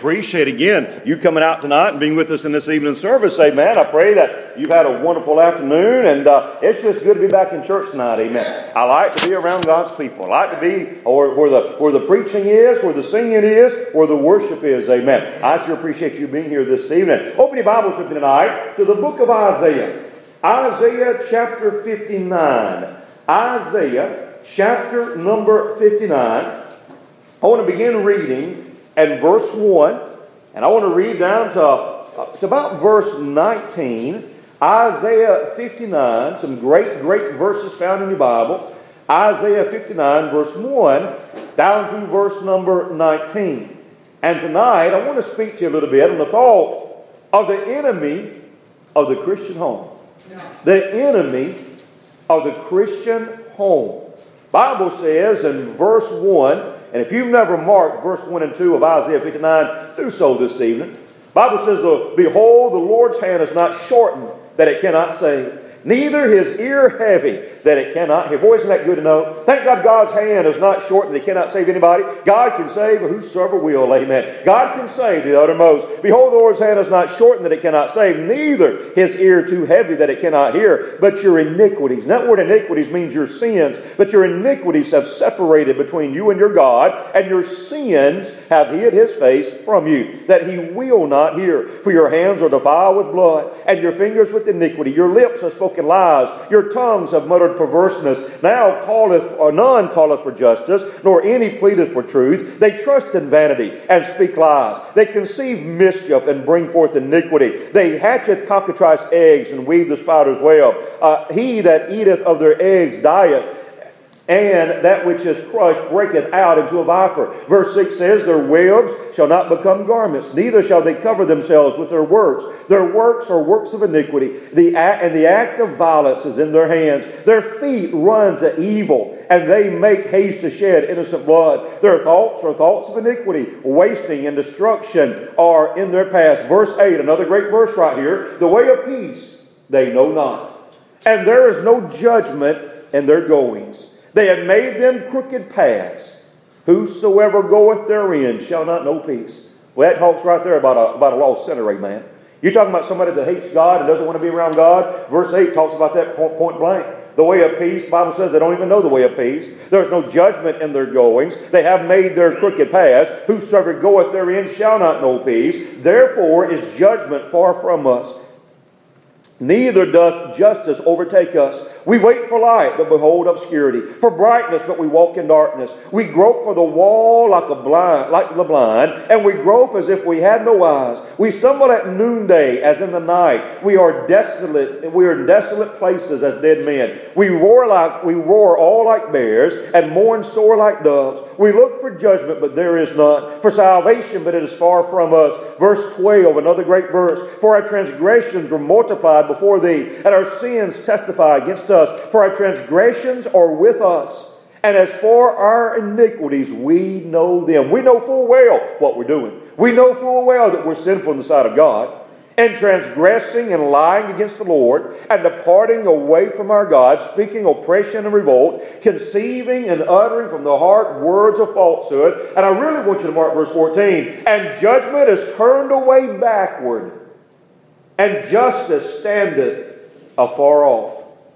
appreciate again you coming out tonight and being with us in this evening service. Amen. I pray that you've had a wonderful afternoon, and it's just good to be back in church tonight. Amen. I like to be around God's people. I like to be where the preaching is, where the singing is, where the worship is. Amen. I sure appreciate you being here this evening. Open your Bibles with me tonight to the book of Isaiah. Isaiah chapter 59. Isaiah chapter number 59. I want to begin reading at verse 1, and I want to read down to about verse 19. Isaiah 59, some great verses found in your Bible. Isaiah 59, verse 1, down through verse number 19. And tonight, I want to speak to you a little bit on the thought of the enemy of the Christian home. The enemy of the Christian home. Bible says in verse 1, and if you've never marked verse 1 and 2 of Isaiah 59, do so this evening. Bible says, Behold, the Lord's hand is not shortened that it cannot save, neither his ear heavy that it cannot hear. Boy, isn't that good to know? Thank God God's hand is not shortened that he cannot save anybody. God can save whosoever will. Amen. God can save to the uttermost. Behold, the Lord's hand is not shortened that it cannot save, neither his ear too heavy that it cannot hear. But your iniquities. And that word iniquities means your sins. But your iniquities have separated between you and your God, and your sins have hid his face from you, that he will not hear. For your hands are defiled with blood, and your fingers with iniquity. Your lips have spoken lies. Your tongues have muttered perverseness. Now none calleth for justice, nor any pleadeth for truth. They trust in vanity and speak lies. They conceive mischief and bring forth iniquity. They hatcheth cockatrice eggs and weave the spider's web. He that eateth of their eggs dieth, and that which is crushed breaketh out into a viper. Verse 6 says, Their webs shall not become garments, neither shall they cover themselves with their works. Their works are works of iniquity, and the act of violence is in their hands. Their feet run to evil, and they make haste to shed innocent blood. Their thoughts are thoughts of iniquity, wasting and destruction are in their paths. Verse 8, another great verse right here. The way of peace they know not, and there is no judgment in their goings. They have made them crooked paths. Whosoever goeth therein shall not know peace. Well, that talks right there about a lost sinner, amen. You're talking about somebody that hates God and doesn't want to be around God. Verse 8 talks about that point blank. The way of peace, the Bible says they don't even know the way of peace. There's no judgment in their goings. They have made their crooked paths. Whosoever goeth therein shall not know peace. Therefore is judgment far from us. Neither doth justice overtake us. We wait for light, but behold obscurity. For brightness, but we walk in darkness. We grope for the wall like the blind, and we grope as if we had no eyes. We stumble at noonday as in the night. We are desolate. We are in desolate places as dead men. We roar all like bears, and mourn sore like doves. We look for judgment, but there is none. For salvation, but it is far from us. Verse 12, another great verse. For our transgressions were multiplied before thee, and our sins testify against us. For our transgressions are with us, and as for our iniquities, we know them. We know full well what we're doing. We know full well that we're sinful in the sight of God, and transgressing and lying against the Lord, and departing away from our God, speaking oppression and revolt, conceiving and uttering from the heart words of falsehood. And I really want you to mark verse 14. And judgment is turned away backward, and justice standeth afar off.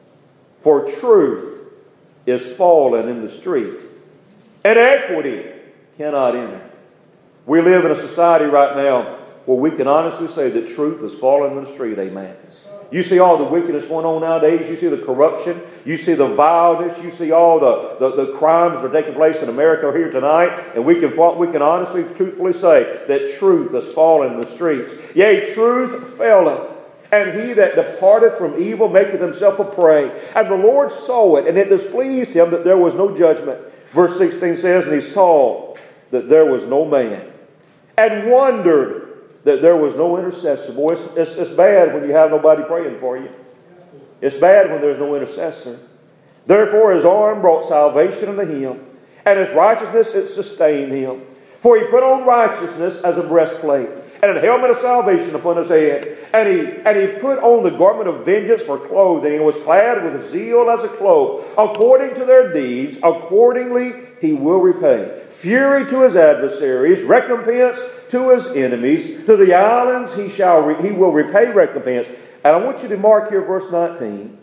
For truth is fallen in the street, and equity cannot enter. We live in a society right now where we can honestly say that truth is fallen in the street, amen. You see all the wickedness going on nowadays. You see the corruption. You see the vileness. You see all the crimes that are taking place in America here tonight. And we can honestly, truthfully say that truth has fallen in the streets. Yea, truth faileth. And he that departeth from evil maketh himself a prey. And the Lord saw it, and it displeased him that there was no judgment. Verse 16 says, And he saw that there was no man, and wondered that there was no intercessor. Boy, it's bad when you have nobody praying for you. It's bad when there's no intercessor. Therefore his arm brought salvation unto him, and his righteousness it sustained him. For he put on righteousness as a breastplate, and a helmet of salvation upon his head. And he put on the garment of vengeance for clothing, and was clad with zeal as a cloak. According to their deeds, accordingly he will repay. Fury to his adversaries, recompense to to his enemies. To the islands he will repay recompense. And I want you to mark here verse 19.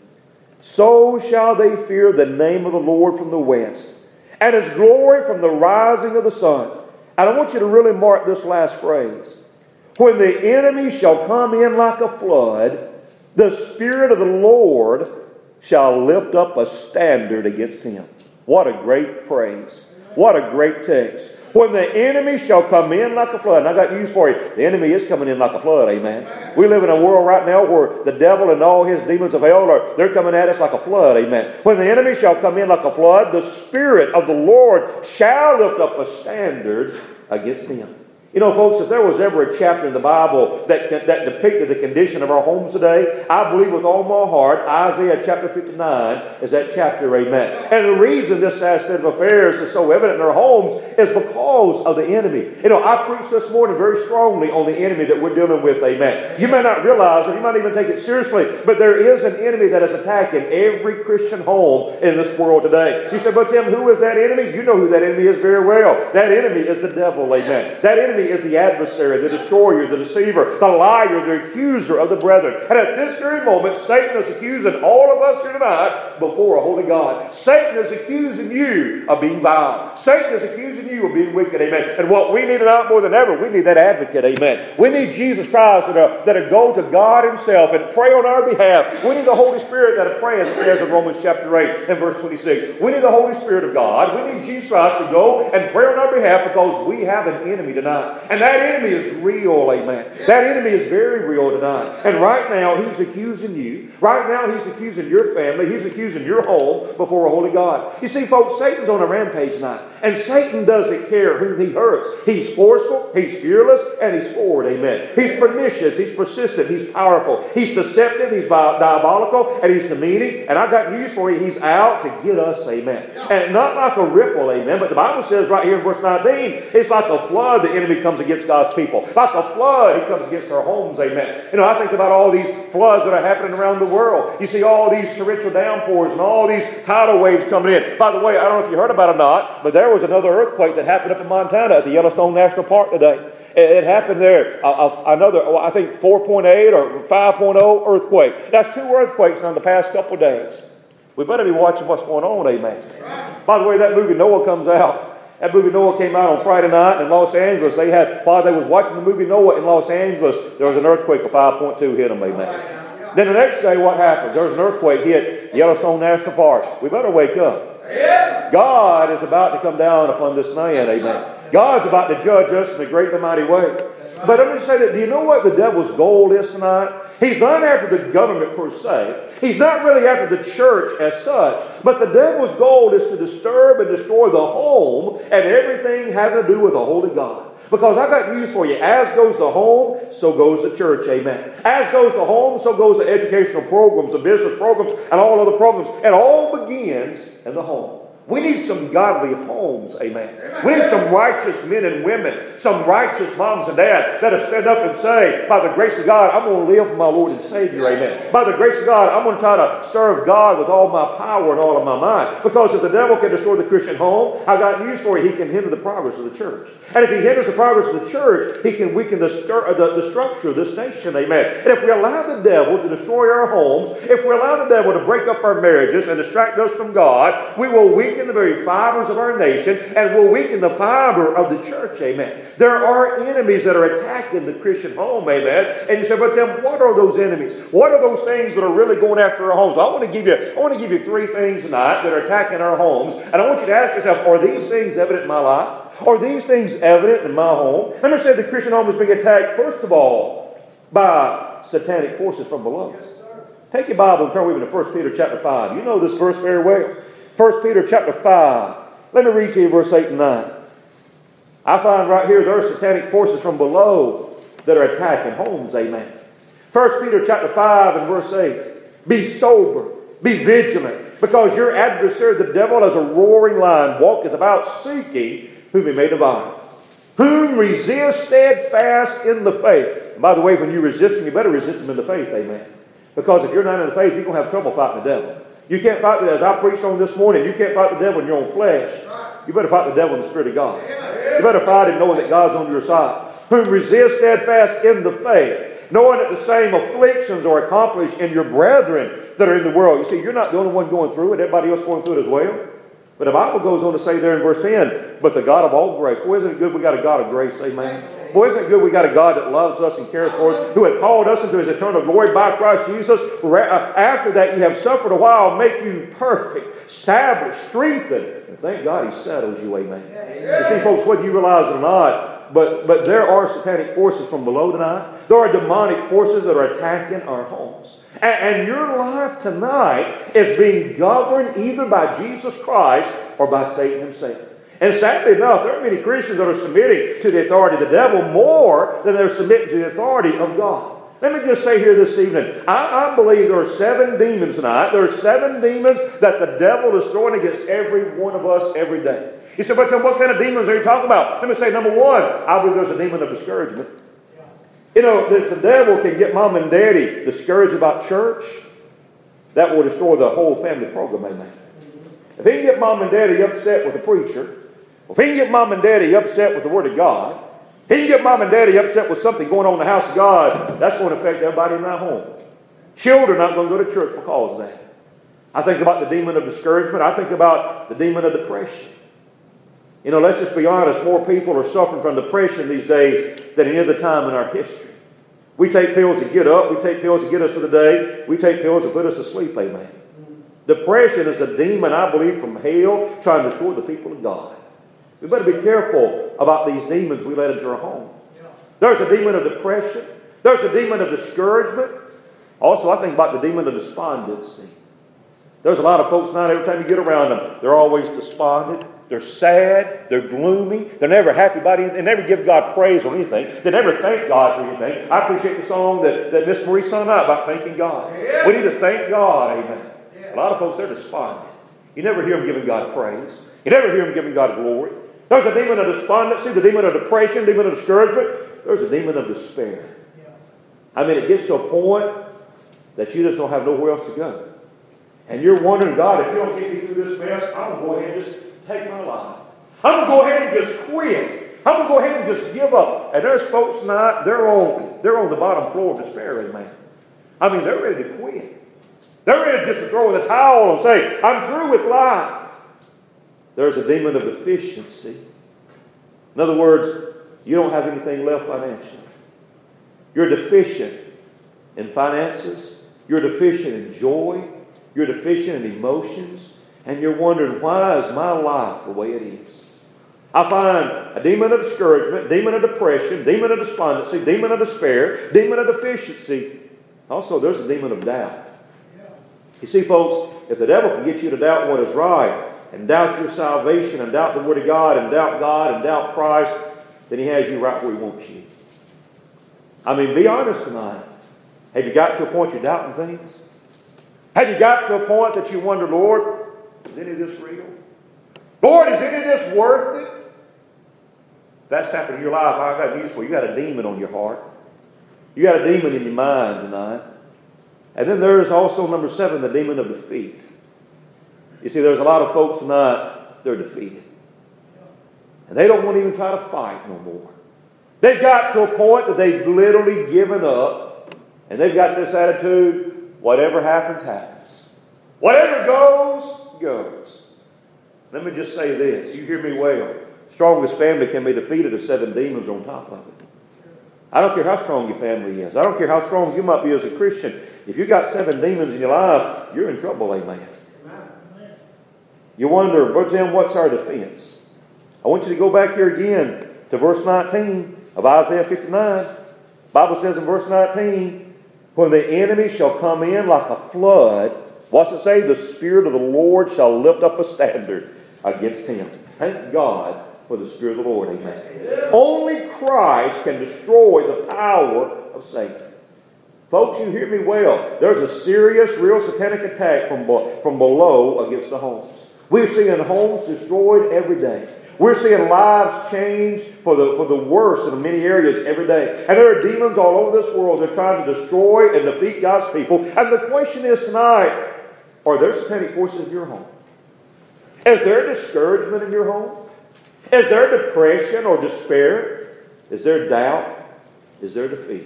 So shall they fear the name of the Lord from the west, and his glory from the rising of the sun. And I want you to really mark this last phrase. When the enemy shall come in like a flood, the Spirit of the Lord shall lift up a standard against him. What a great phrase. What a great text. When the enemy shall come in like a flood. And I got news for you. The enemy is coming in like a flood, amen. We live in a world right now where the devil and all his demons of hell they're coming at us like a flood, amen. When the enemy shall come in like a flood, the Spirit of the Lord shall lift up a standard against him. You know, folks, if there was ever a chapter in the Bible that depicted the condition of our homes today, I believe with all my heart, Isaiah chapter 59 is that chapter, amen. And the reason this sad state of affairs is so evident in our homes is because of the enemy. You know, I preached this morning very strongly on the enemy that we're dealing with, amen. You may not realize it, you might even take it seriously, but there is an enemy that is attacking every Christian home in this world today. You say, but Tim, who is that enemy? You know who that enemy is very well. That enemy is the devil, amen. That enemy is the adversary, the destroyer, the deceiver, the liar, the accuser of the brethren. And at this very moment, Satan is accusing all of us here tonight before a holy God. Satan is accusing you of being vile. Satan is accusing you of being wicked, amen. And what we need tonight more than ever, we need that advocate, amen. We need Jesus Christ that'll go to God himself and pray on our behalf. We need the Holy Spirit that'll pray, as it says in Romans chapter 8 and verse 26. We need the Holy Spirit of God. We need Jesus Christ to go and pray on our behalf because we have an enemy tonight. And that enemy is real, amen. That enemy is very real tonight. And right now, he's accusing you. Right now, he's accusing your family. He's accusing your home before a holy God. You see, folks, Satan's on a rampage tonight. And Satan doesn't care whom he hurts. He's forceful, he's fearless, and he's forward, amen. He's pernicious, he's persistent, he's powerful. He's deceptive, he's diabolical, and he's demeaning. And I've got news for you. He's out to get us, amen. And not like a ripple, amen. But the Bible says right here in verse 19, it's like a flood the enemy comes against God's people. Like a flood, he comes against our homes, amen. You know, I think about all these floods that are happening around the world. You see all these torrential downpours and all these tidal waves coming in. By the way, I don't know if you heard about it or not, but there was another earthquake that happened up in Montana at the Yellowstone National Park today. It happened there, another, I think 4.8 or 5.0 earthquake. That's 2 earthquakes now in the past couple of days. We better be watching what's going on, amen. By the way, that movie Noah comes out. That movie Noah came out on Friday night in Los Angeles. While they was watching the movie Noah in Los Angeles, there was an earthquake of 5.2 hit them, amen. Then the next day, what happened? There was an earthquake hit Yellowstone National Park. We better wake up. God is about to come down upon this land, amen. God's about to judge us in a great and mighty way. But let me say that, do you know what the devil's goal is tonight? He's not after the government per se. He's not really after the church as such. But the devil's goal is to disturb and destroy the home and everything having to do with a holy God. Because I've got news for you. As goes the home, so goes the church. Amen. As goes the home, so goes the educational programs, the business programs, and all other programs. It all begins in the home. We need some godly homes, amen. We need some righteous men and women, some righteous moms and dads that'll stand up and say, by the grace of God, I'm going to live for my Lord and Savior, amen. By the grace of God, I'm going to try to serve God with all my power and all of my mind. Because if the devil can destroy the Christian home, I've got news for you, he can hinder the progress of the church. And if he hinders the progress of the church, he can weaken the structure of this nation, amen. And if we allow the devil to destroy our homes, if we allow the devil to break up our marriages and distract us from God, we will weaken the very fibers of our nation and will weaken the fiber of the church, amen. There are enemies that are attacking the Christian home, amen. And you say, but Tim, what are those enemies? What are those things that are really going after our homes? I want to give you 3 things tonight that are attacking our homes. And I want you to ask yourself, are these things evident in my life? Are these things evident in my home? Let me say the Christian home is being attacked, first of all, by satanic forces from below. Yes, sir. Take your Bible and turn with me to 1 Peter chapter 5. You know this verse very well. 1 Peter chapter 5. Let me read to you verse 8 and 9. I find right here there are satanic forces from below that are attacking homes, amen. 1 Peter chapter 5 and verse 8. Be sober, be vigilant, because your adversary the devil as a roaring lion walketh about seeking whom he may devour. Whom resist steadfast in the faith. And by the way, when you resist him, you better resist him in the faith, amen. Because if you're not in the faith, you're going to have trouble fighting the devil. You can't fight the devil. As I preached on this morning, you can't fight the devil in your own flesh. You better fight the devil in the Spirit of God. You better fight him knowing that God's on your side. whom resist steadfast in the faith, knowing that the same afflictions are accomplished in your brethren that are in the world. You see, you're not the only one going through it. Everybody else going through it as well. But the Bible goes on to say there in verse 10, but the God of all grace. Boy, isn't it good we got a God of grace, amen? Boy, isn't it good we got a God that loves us and cares for us, who hath called us into his eternal glory by Christ Jesus. After that you have suffered a while, make you perfect, established, strengthened. And thank God he settles you, amen. You see, folks, whether you realize it or not, but there are satanic forces from below tonight. There are demonic forces that are attacking our homes. And your life tonight is being governed either by Jesus Christ or by Satan himself. And sadly enough, there are many Christians that are submitting to the authority of the devil more than they're submitting to the authority of God. Let me just say here this evening, I believe there are 7 demons tonight. There are 7 demons that the devil is throwing against every one of us every day. You say, but what kind of demons are you talking about? Let me say, number 1, I believe there's a demon of discouragement. You know, the devil can get mom and daddy discouraged about church. That will destroy the whole family program, amen. If he can get mom and daddy upset with the preacher, if he can get mom and daddy upset with the Word of God, he can get mom and daddy upset with something going on in the house of God, that's going to affect everybody in that home. Children are not going to go to church because of that. I think about the demon of discouragement. I think about the demon of depression. You know, let's just be honest, more people are suffering from depression these days than any other time in our history. We take pills to get up. We take pills to get us for the day. We take pills to put us to sleep, amen. Depression is a demon, I believe, from hell trying to destroy the people of God. We better be careful about these demons we let into our home. There's a demon of depression. There's a demon of discouragement. Also, I think about the demon of despondency. There's a lot of folks now, every time you get around them, they're always despondent. They're sad. They're gloomy. They're never happy about anything. They never give God praise or anything. They never thank God for anything. I appreciate the song that Miss Marie sung out about thanking God. Yeah. We need to thank God. Amen. Yeah. A lot of folks, they're despondent. You never hear them giving God praise. You never hear them giving God glory. There's a demon of despondency, the demon of depression, demon of discouragement. There's a demon of despair. Yeah. I mean, it gets to a point that you just don't have nowhere else to go. And you're wondering, God, if you don't get me through this mess, I'm going to go ahead and just take my life. I'm going to go ahead and just quit. I'm going to go ahead and just give up. And there's folks tonight, they're on the bottom floor of despair, amen. I mean, they're ready to quit. They're ready just to throw in the towel and say, I'm through with life. There's a demon of deficiency. In other words, you don't have anything left financially. You're deficient in finances. You're deficient in joy. You're deficient in emotions. And you're wondering, why is my life the way it is? I find a demon of discouragement, demon of depression, demon of despondency, demon of despair, demon of deficiency. Also, there's a demon of doubt. You see, folks, if the devil can get you to doubt what is right, and doubt your salvation, and doubt the Word of God, and doubt Christ, then he has you right where he wants you. I mean, be honest tonight. Have you got to a point you're doubting things? Have you got to a point that you wonder, Lord, is any of this real? Lord, is any of this worth it? If that's happened in your life, I've got news for you. You got a demon on your heart. You got a demon in your mind tonight. And then there's also, number 7, the demon of defeat. You see, there's a lot of folks tonight, they're defeated. And they don't want to even try to fight no more. They've got to a point that they've literally given up. And they've got this attitude, whatever happens, happens. Whatever goes, goes. Let me just say this. You hear me well. Strongest family can be defeated if 7 demons are on top of it. I don't care how strong your family is. I don't care how strong you might be as a Christian. If you've got 7 demons in your life, you're in trouble, amen. You wonder, Brother Tim, what's our defense? I want you to go back here again to verse 19 of Isaiah 59. The Bible says in verse 19, when the enemy shall come in like a flood, what's it say? The Spirit of the Lord shall lift up a standard against him. Thank God for the Spirit of the Lord. Amen. Only Christ can destroy the power of Satan. Folks, you hear me well. There's a serious, real satanic attack from below against the homes. We're seeing homes destroyed every day. We're seeing lives change for the worse in many areas every day. And there are demons all over this world that are trying to destroy and defeat God's people. And the question is tonight, are there satanic forces in your home? Is there discouragement in your home? Is there depression or despair? Is there doubt? Is there defeat?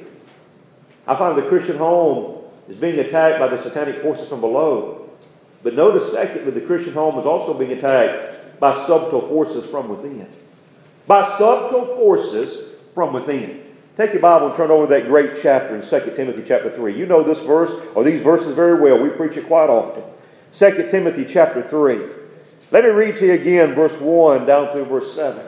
I find the Christian home is being attacked by the satanic forces from below. But notice, secondly, the Christian home is also being attacked by subtle forces from within. By subtle forces from within. Take your Bible and turn over to that great chapter in 2 Timothy chapter 3. You know this verse, or these verses very well. We preach it quite often. 2 Timothy chapter 3. Let me read to you again verse 1 down through verse 7.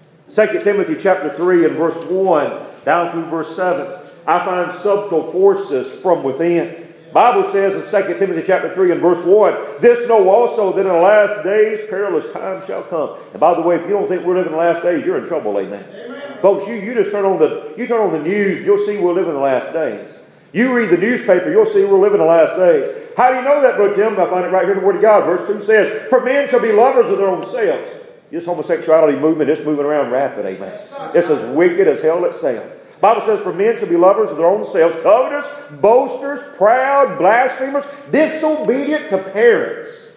2 Timothy chapter 3 and verse 1 down through verse 7. I find subtle forces from within. The Bible says in 2 Timothy chapter 3 and verse 1, this know also that in the last days perilous times shall come. And by the way, if you don't think we're living in the last days, you're in trouble, amen. Folks, you just turn on the news, you'll see we're living in the last days. You read the newspaper, you'll see we're living in the last days. How do you know that, Brother Tim? I find it right here in the Word of God. Verse 2 says, for men shall be lovers of their own selves. This homosexuality movement is moving around rapid, amen. It's as wicked as hell itself. The Bible says, for men shall be lovers of their own selves, covetous, boasters, proud, blasphemers, disobedient to parents,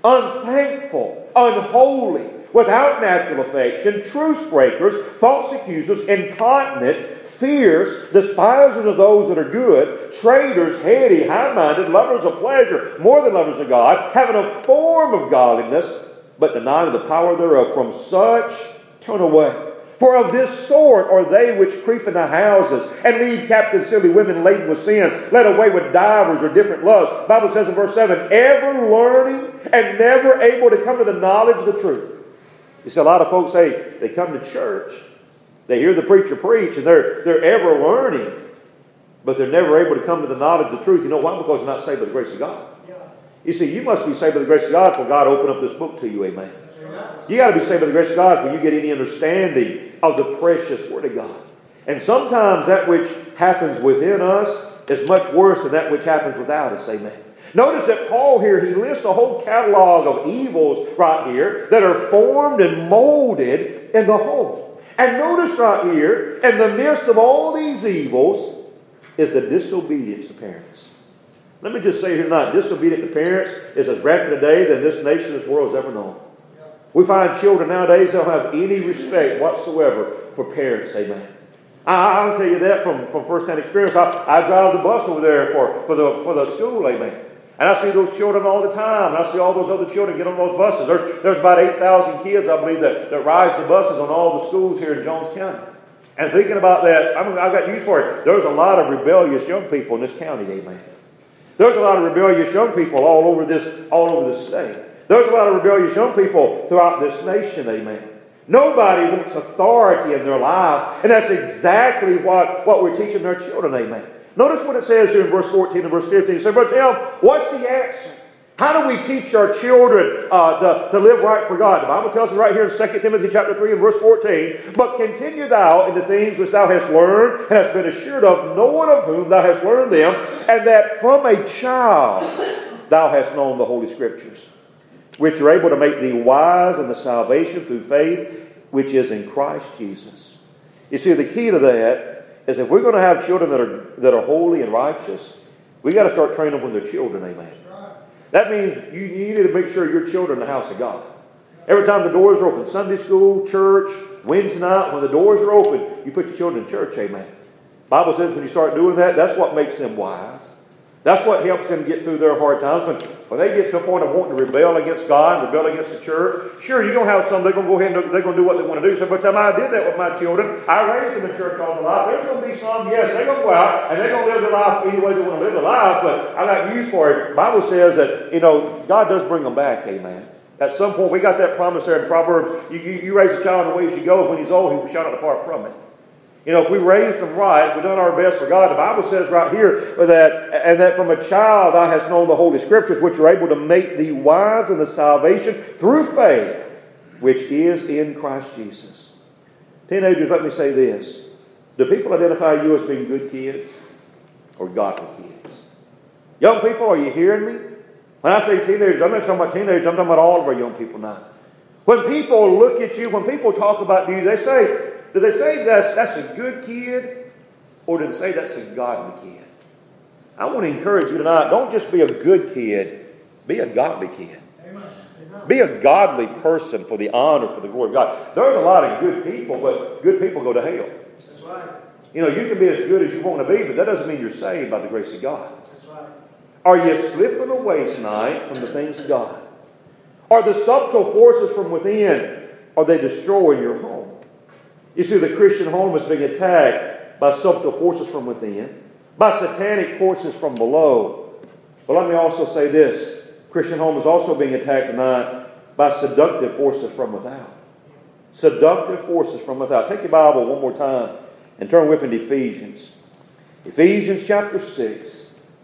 unthankful, unholy, without natural affection, truce breakers, false accusers, incontinent, fierce, despisers of those that are good, traitors, heady, high-minded, lovers of pleasure, more than lovers of God, having a form of godliness, but denying the power thereof. From such turn away. For of this sort are they which creep into houses and lead captive silly women laden with sins, led away with divers or different lusts. The Bible says in verse 7, ever learning and never able to come to the knowledge of the truth. You see, a lot of folks say they come to church, they hear the preacher preach, and they're ever learning, but they're never able to come to the knowledge of the truth. You know why? Because they're not saved by the grace of God. You see, you must be saved by the grace of God for God to open up this book to you, amen. You got to be saved by the grace of God when you get any understanding of the precious Word of God. And sometimes that which happens within us is much worse than that which happens without us, amen. Notice that Paul here, he lists a whole catalog of evils right here that are formed and molded in the home. And notice right here, in the midst of all these evils, is the disobedience to parents. Let me just say here tonight, disobedient to parents is as rampant today than this nation, this world has ever known. We find children nowadays don't have any respect whatsoever for parents, amen. I'll tell you that from first-hand experience. I drive the bus over there for the school, amen. And I see those children all the time. And I see all those other children get on those buses. There's about 8,000 kids, I believe, that rides the buses on all the schools here in Jones County. And thinking about that, I've got news for you. There's a lot of rebellious young people in this county, amen. There's a lot of rebellious young people all over this state. There's a lot of rebellious young people throughout this nation, amen. Nobody wants authority in their life, and that's exactly what we're teaching our children, amen. Notice what it says here in verse 14 and verse 15. It says, but tell them, what's the answer? How do we teach our children to live right for God? The Bible tells us right here in 2 Timothy chapter 3 and verse 14, but continue thou in the things which thou hast learned and hast been assured of, no one of whom thou hast learned them, and that from a child thou hast known the Holy Scriptures, which are able to make thee wise in the salvation through faith, which is in Christ Jesus. You see, the key to that is if we're going to have children that are holy and righteous, we got to start training them when they're children, amen. That means you need to make sure your children in the house of God. Every time the doors are open, Sunday school, church, Wednesday night, when the doors are open, you put your children in church, amen. The Bible says when you start doing that, that's what makes them wise. That's what helps them get through their hard times. When they get to a point of wanting to rebel against God, rebel against the church, sure, you're going to have some, they're going to go ahead and they're going to do what they want to do. So by the time I did that with my children, I raised them in church all their life. There's going to be some, yes, they're going to go out and they're going to live their life any way they want to live their life, but I got news for it. The Bible says that, God does bring them back, amen. At some point, we got that promise there in Proverbs, you raise a child in the way he should go, when he's old, he shall not depart from it. If we raised them right, if we've done our best for God, the Bible says right here that from a child thou hast known the Holy Scriptures, which are able to make thee wise in the salvation through faith, which is in Christ Jesus. Teenagers, let me say this. Do people identify you as being good kids or godly kids? Young people, are you hearing me? When I say teenagers, I'm not talking about teenagers, I'm talking about all of our young people now. When people look at you, when people talk about you, do they say that's a good kid, or do they say that's a godly kid? I want to encourage you tonight, don't just be a good kid, be a godly kid. Amen. Be a godly person for the honor, for the glory of God. There's a lot of good people, but good people go to hell. You know, you can be as good as you want to be, but that doesn't mean you're saved by the grace of God. That's right. Are you slipping away tonight from the things of God? Are the subtle forces from within, are they destroying your home? You see, the Christian home is being attacked by subtle forces from within, by satanic forces from below. But let me also say this. Christian home is also being attacked tonight by seductive forces from without. Seductive forces from without. Take your Bible one more time and turn with me to Ephesians. Ephesians chapter 6.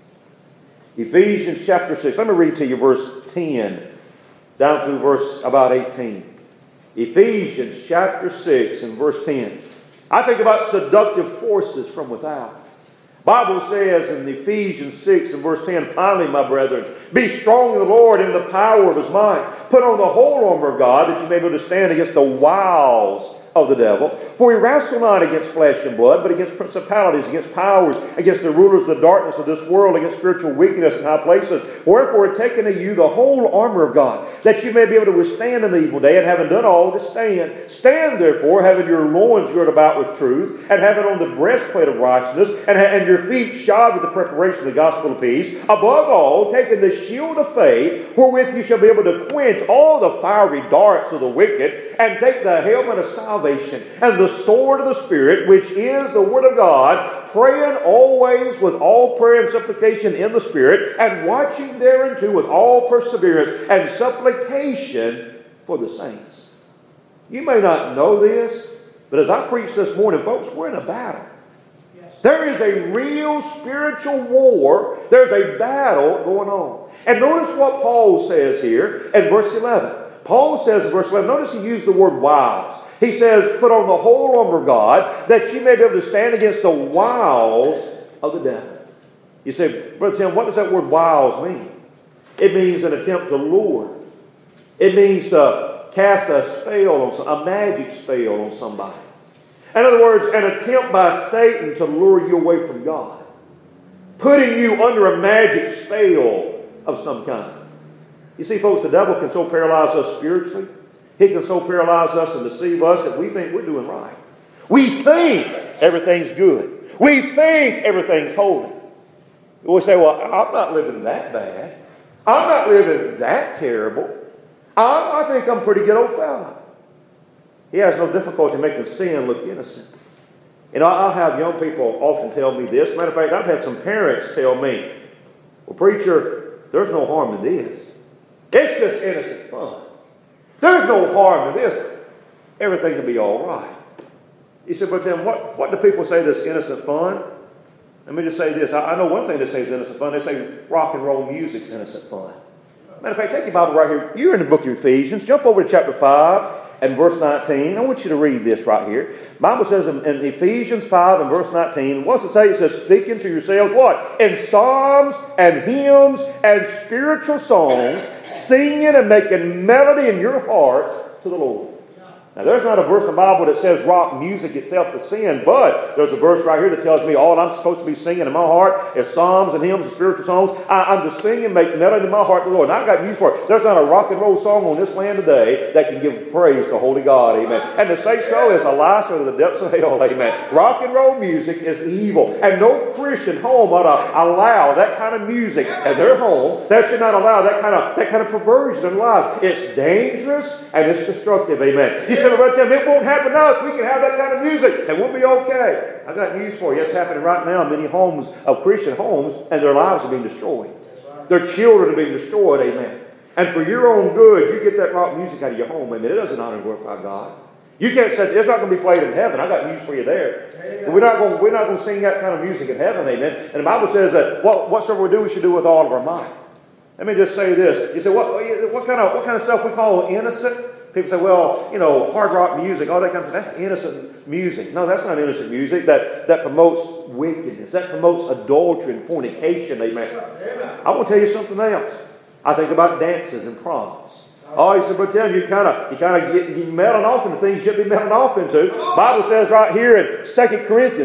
Ephesians chapter 6. Let me read to you verse 10 down through verse about 18. Ephesians chapter 6 and verse 10. I think about seductive forces from without. Bible says in Ephesians 6 and verse 10, finally, my brethren, be strong in the Lord and in the power of His might. Put on the whole armor of God that you may be able to stand against the wiles of the devil. For we wrestle not against flesh and blood, but against principalities, against powers, against the rulers of the darkness of this world, against spiritual wickedness in high places. Wherefore, take unto you the whole armor of God, that you may be able to withstand in the evil day, and having done all, to stand. Stand therefore, having your loins girt about with truth, and having on the breastplate of righteousness, and your feet shod with the preparation of the gospel of peace. Above all, taking the shield of faith, wherewith you shall be able to quench all the fiery darts of the wicked, and take the helmet of salvation, and the sword of the Spirit, which is the Word of God, praying always with all prayer and supplication in the Spirit, and watching thereunto with all perseverance and supplication for the saints. You may not know this, but as I preached this morning, folks, we're in a battle. Yes. There is a real spiritual war. There's a battle going on. And notice what Paul says here in verse 11. Paul says in verse 11, notice he used the word wiles. He says, put on the whole armor of God, that you may be able to stand against the wiles of the devil. You say, Brother Tim, what does that word wiles mean? It means an attempt to lure. It means to cast a spell, a magic spell on somebody. In other words, an attempt by Satan to lure you away from God. Putting you under a magic spell of some kind. You see, folks, the devil can so paralyze us spiritually. He can so paralyze us and deceive us that we think we're doing right. We think everything's good. We think everything's holy. We say, well, I'm not living that bad. I'm not living that terrible. I think I'm a pretty good old fella. He has no difficulty making sin look innocent. You know, I'll have young people often tell me this. Matter of fact, I've had some parents tell me, well, preacher, there's no harm in this. It's just innocent fun. There's no harm in this. Everything will be all right. He said, but then what do people say that's innocent fun? Let me just say this. I know one thing that says innocent fun. They say rock and roll music's innocent fun. Matter of fact, take your Bible right here. You're in the book of Ephesians. Jump over to chapter 5 and verse 19. I want you to read this right here. The Bible says in Ephesians 5 and verse 19, what's it say? It says, speaking to yourselves what? In psalms and hymns and spiritual songs, singing and making melody in your heart to the Lord. Now, there's not a verse in the Bible that says rock music itself is sin, but there's a verse right here that tells me all I'm supposed to be singing in my heart is psalms and hymns and spiritual songs. I'm to sing and make melody in my heart to the Lord. And I've got news for it. There's not a rock and roll song on this land today that can give praise to holy God. Amen. And to say so is a lie to the depths of hell. Amen. Rock and roll music is evil. And no Christian home ought to allow that kind of music in their home. That should not allow that kind of perversion in lives. It's dangerous and it's destructive. Amen. You say, Brother Tim, it won't happen to us. We can have that kind of music and we'll be okay. I got news for you. It's happening right now in many homes of Christian homes, and their lives are being destroyed. Right. Their children are being destroyed. Amen. And for your own good, you get that rock music out of your home. Amen. It doesn't honor and glorify God. You can't say it's not going to be played in heaven. I got news for you there. We're not going to sing that kind of music in heaven. Amen. And the Bible says that whatsoever we do, we should do with all of our might. Let me just say this. You say, what kind of stuff we call innocent? People say, well, you know, hard rock music, all that kind of stuff, that's innocent music. No, that's not innocent music. That promotes wickedness. That promotes adultery and fornication. Amen. I want to tell you something else. I think about dances and proms. Oh, you said, but tell you kind of get meddling off into things you shouldn't be meddling off into. The Bible says right here in 1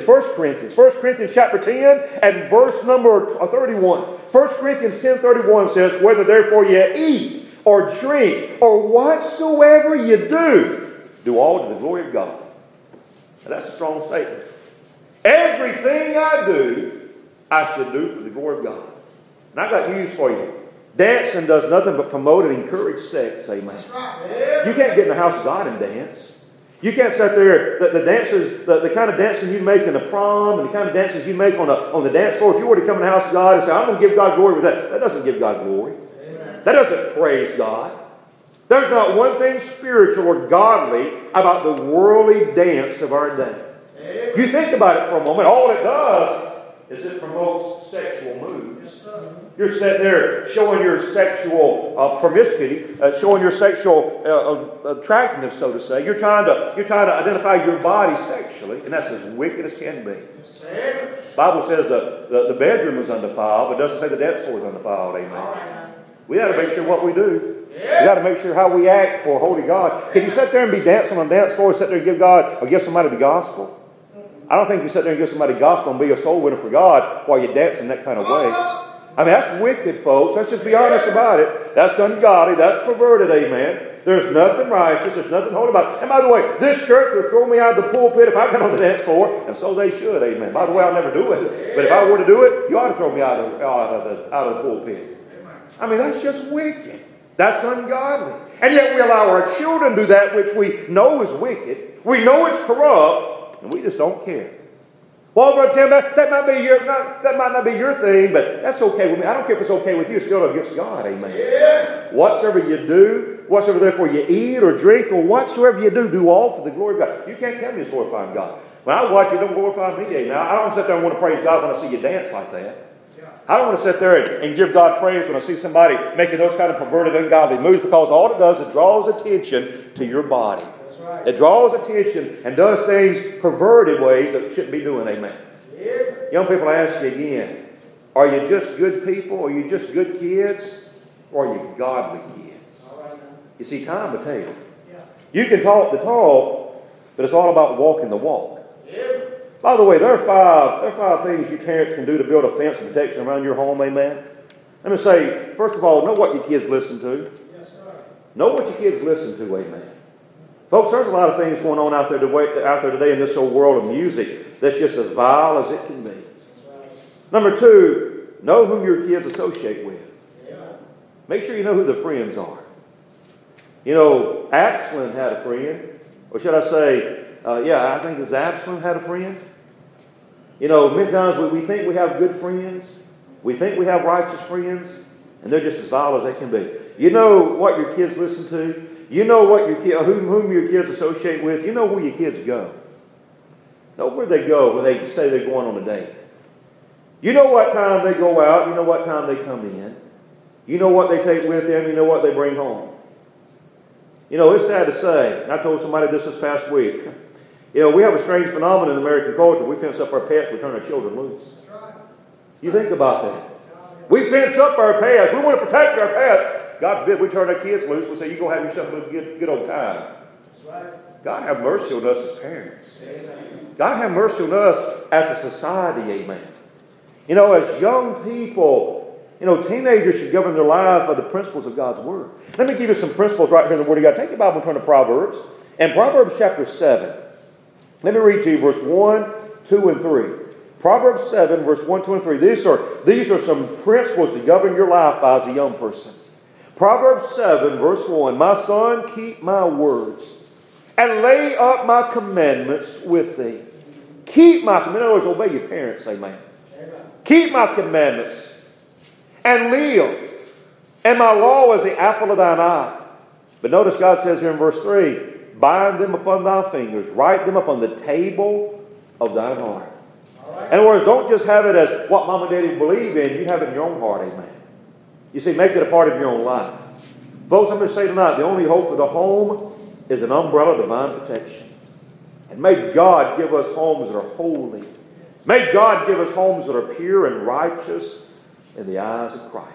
Corinthians chapter 10 and verse number 31. 1 Corinthians 10:31 says, whether therefore you eat or drink, or whatsoever you do all to the glory of God. Now that's a strong statement. Everything I do, I should do for the glory of God. And I got news for you. Dancing does nothing but promote and encourage sex. Amen. You can't get in the house of God and dance. You can't sit there, the dancers, the kind of dancing you make in the prom and the kind of dances you make on the dance floor, if you were to come in the house of God and say, I'm going to give God glory with that, that doesn't give God glory. Amen. That doesn't praise God. There's not one thing spiritual or godly about the worldly dance of our day. Amen. You think about it for a moment, all it does is it promotes sexual moves. You're sitting there showing your sexual promiscuity, showing your sexual attractiveness, so to say. You're trying to identify your body sexually, and that's as wicked as can be. The Bible says the bedroom is undefiled, but it doesn't say the dance floor is undefiled. Amen. We got to make sure what we do. We got to make sure how we act for holy God. Can you sit there and be dancing on a dance floor, sit there and give God or give somebody the gospel? I don't think you sit there and give somebody the gospel and be a soul winner for God while you're dancing that kind of way. I mean, that's wicked, folks. Let's just be honest about it. That's ungodly. That's perverted, amen. There's nothing righteous. There's nothing holy about it. And by the way, this church would throw me out of the pulpit if I got on the dance floor, and so they should, amen. By the way, I'll never do it. But if I were to do it, you ought to throw me out of the pulpit. I mean, that's just wicked. That's ungodly. And yet we allow our children to do that which we know is wicked. We know it's corrupt, and we just don't care. Well, Brother Tim, that might not be your thing, but that's okay with me. I don't care if it's okay with you. It's still against God, amen. Yeah. Whatsoever you do, whatsoever therefore you eat or drink or whatsoever you do all for the glory of God. You can't tell me it's glorifying God. When I watch you, don't glorify me, amen. I don't sit there and want to praise God when I see you dance like that. I don't want to sit there and give God praise when I see somebody making those kind of perverted, ungodly moves, because all it does is draws attention to your body. Right. It draws attention and does things perverted ways that it shouldn't be doing, amen. Yeah. Young people, I ask you again, are you just good people? Are you just good kids? Or are you godly kids? Right. You see, time will tell you. Yeah. You can talk the talk, but it's all about walking the walk. Yeah. By the way, there are five things you parents can do to build a fence of protection around your home, amen. Let me say, first of all, know what your kids listen to. Yes, sir. Know what your kids listen to, amen. Folks, there's a lot of things going on out there today in this old world of music that's just as vile as it can be. Right. Number two, know who your kids associate with. Yeah. Make sure you know who the friends are. You know, Absalom had a friend. Or should I say, I think it was Absalom had a friend. You know, many times we think we have good friends. We think we have righteous friends. And they're just as vile as they can be. You know what your kids listen to. You know what whom your kids associate with. You know where your kids go. Know where they go when they say they're going on a date. You know what time they go out. You know what time they come in. You know what they take with them. You know what they bring home. You know, it's sad to say. I told somebody this past week. You know, we have a strange phenomenon in American culture. We fence up our pets. We turn our children loose. You think about that. We fence up our pets. We want to protect our pets. God forbid we turn our kids loose. We say, you go have yourself a good old time. That's right. God have mercy on us as parents. Amen. God have mercy on us as a society. Amen. You know, as young people, you know, teenagers should govern their lives by the principles of God's Word. Let me give you some principles right here in the Word of God. Take your Bible and turn to Proverbs. And Proverbs chapter 7. Let me read to you verse 1, 2, and 3. Proverbs 7, verse 1, 2, and 3. These are some principles to govern your life by as a young person. Proverbs 7, verse 1, my son, keep my words, and lay up my commandments with thee. Keep my commandments. In other words, obey your parents, amen. Keep my commandments, and live. And my law is the apple of thine eye. But notice God says here in verse 3, bind them upon thy fingers, write them upon the table of thine heart. In other words, don't just have it as what mom and daddy believe in, you have it in your own heart, amen. You see, make it a part of your own life. Folks, I'm going to say tonight, the only hope for the home is an umbrella of divine protection. And may God give us homes that are holy. May God give us homes that are pure and righteous in the eyes of Christ.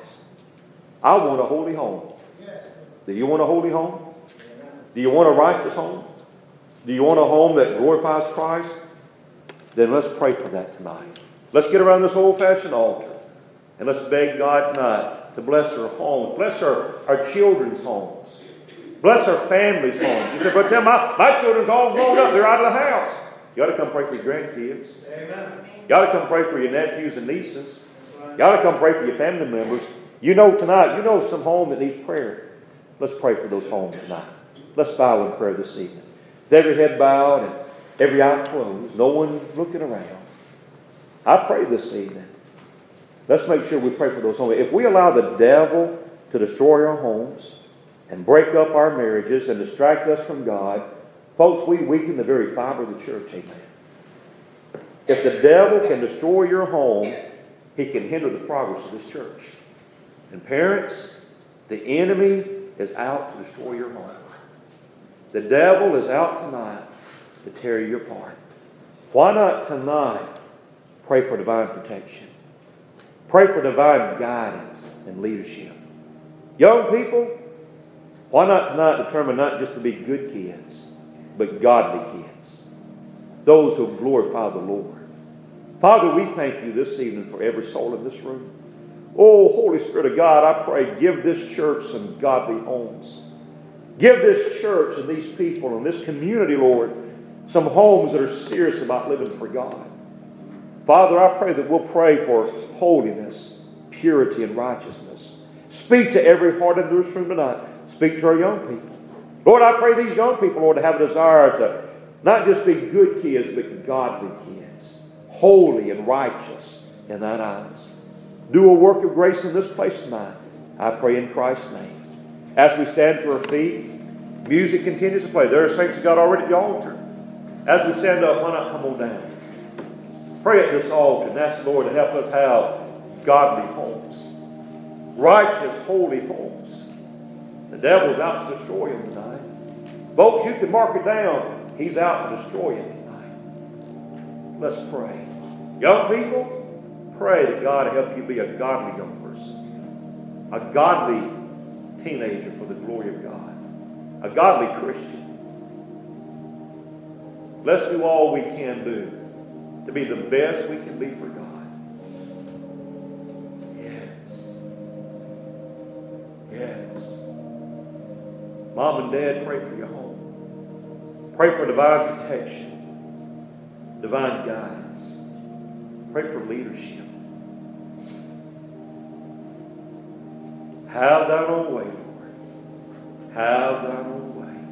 I want a holy home. Do you want a holy home? Do you want a righteous home? Do you want a home that glorifies Christ? Then let's pray for that tonight. Let's get around this old-fashioned altar. And let's beg God tonight to bless our homes. Bless our children's homes. Bless our families' homes. You say, but tell my children's all grown up. They're out of the house. You ought to come pray for your grandkids. Amen. You ought to come pray for your nephews and nieces. You ought to come pray for your family members. You know tonight, you know some home that needs prayer. Let's pray for those homes tonight. Let's bow in prayer this evening. With every head bowed and every eye closed, no one looking around. I pray this evening. Let's make sure we pray for those homes. If we allow the devil to destroy our homes and break up our marriages and distract us from God, folks, we weaken the very fiber of the church. Amen. If the devil can destroy your home, he can hinder the progress of this church. And parents, the enemy is out to destroy your home. The devil is out tonight to tear you apart. Why not tonight pray for divine protection? Pray for divine guidance and leadership. Young people, why not tonight determine not just to be good kids, but godly kids? Those who glorify the Lord. Father, we thank you this evening for every soul in this room. Oh, Holy Spirit of God, I pray, give this church some godly homes. Give this church and these people and this community, Lord, some homes that are serious about living for God. Father, I pray that we'll pray for holiness, purity, and righteousness. Speak to every heart in this room tonight. Speak to our young people. Lord, I pray these young people, Lord, to have a desire to not just be good kids, but godly kids. Holy and righteous in thine eyes. Do a work of grace in this place tonight. I pray in Christ's name. As we stand to our feet, music continues to play. There are saints of God already at the altar. As we stand up, why not come on down? Pray at this altar and ask the Lord to help us have godly homes. Righteous, holy homes. The devil's out to destroy them tonight. Folks, you can mark it down. He's out to destroy them tonight. Let's pray. Young people, pray that God help you be a godly young person. A godly teenager for the glory of God. A godly Christian. Let's do all we can do to be the best we can be for God. Yes. Yes. Mom and Dad, pray for your home. Pray for divine protection, divine guidance. Pray for leadership. Have thine own way, Lord. Have thine own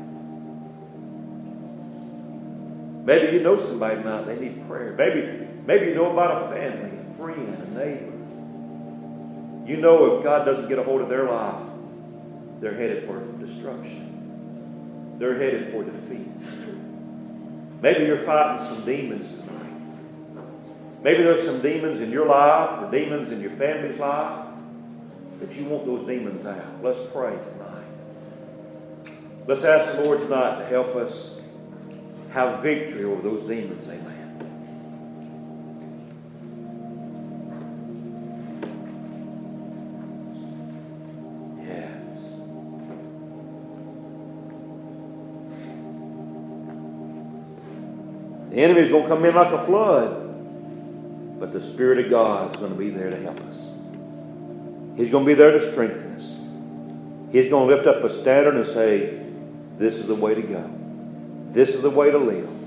way. Maybe you know somebody tonight, they need prayer. Maybe you know about a family, a friend, a neighbor. You know if God doesn't get a hold of their life, they're headed for destruction. They're headed for defeat. Maybe you're fighting some demons tonight. Maybe there's some demons in your life or demons in your family's life that you want those demons out. Let's pray tonight. Let's ask the Lord tonight to help us have victory over those demons. Amen. Yes. The enemy's going to come in like a flood, but the Spirit of God is going to be there to help us. He's going to be there to strengthen us. He's going to lift up a standard and say, this is the way to go. This is the way to live.